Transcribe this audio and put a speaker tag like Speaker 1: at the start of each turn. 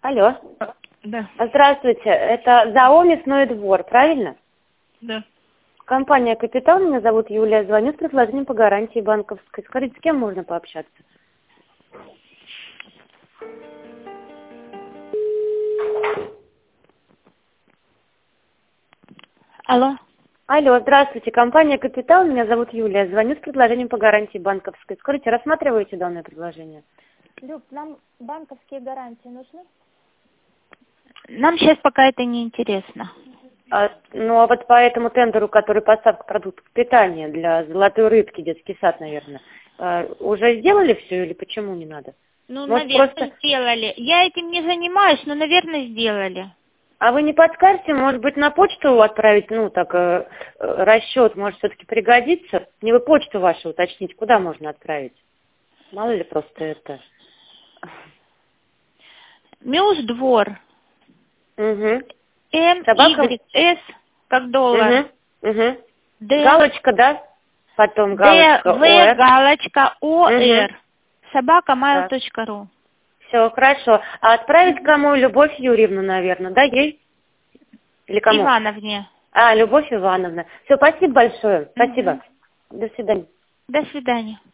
Speaker 1: Алло.
Speaker 2: Да.
Speaker 1: Здравствуйте. Это ЗАО «Мясной двор», правильно?
Speaker 2: Да.
Speaker 1: Компания «Капитал». Меня зовут Юлия. Звоню с предложением по гарантии банковской. Скажите, с кем можно пообщаться?
Speaker 2: Алло.
Speaker 1: Алло, здравствуйте. Компания «Капитал». Меня зовут Юлия. Звоню с предложением по гарантии банковской. Скажите, рассматриваете данное предложение?
Speaker 3: Люб, нам банковские гарантии нужны?
Speaker 2: Нам сейчас пока это не интересно.
Speaker 1: А вот по этому тендеру, который поставка продуктов питания для золотой рыбки, детский сад, наверное, уже сделали все или почему не надо?
Speaker 2: Ну,
Speaker 1: Может,
Speaker 2: наверное,
Speaker 1: просто...
Speaker 2: сделали. Я этим не занимаюсь, но, наверное, сделали.
Speaker 1: А вы не подскажете, может быть, на почту отправить, расчет, может, все-таки пригодится? Не вы почту вашу уточните, куда можно отправить? Мало ли просто это.
Speaker 2: Мюсдвор.
Speaker 1: Угу.
Speaker 2: МYS, как доллар.
Speaker 1: Угу.
Speaker 2: Д,
Speaker 1: Галочка, да? Потом
Speaker 2: Д,
Speaker 1: галочка,
Speaker 2: В,
Speaker 1: ОР.
Speaker 2: галочка, ОР.
Speaker 1: Угу.
Speaker 2: Собака.mail.ru.
Speaker 1: Все, хорошо. А отправить кому? Любовь Юрьевну, наверное, да, ей? Или кому?
Speaker 2: Ивановне.
Speaker 1: Любовь Ивановна. Все, спасибо большое. Спасибо. До свидания.
Speaker 2: До свидания.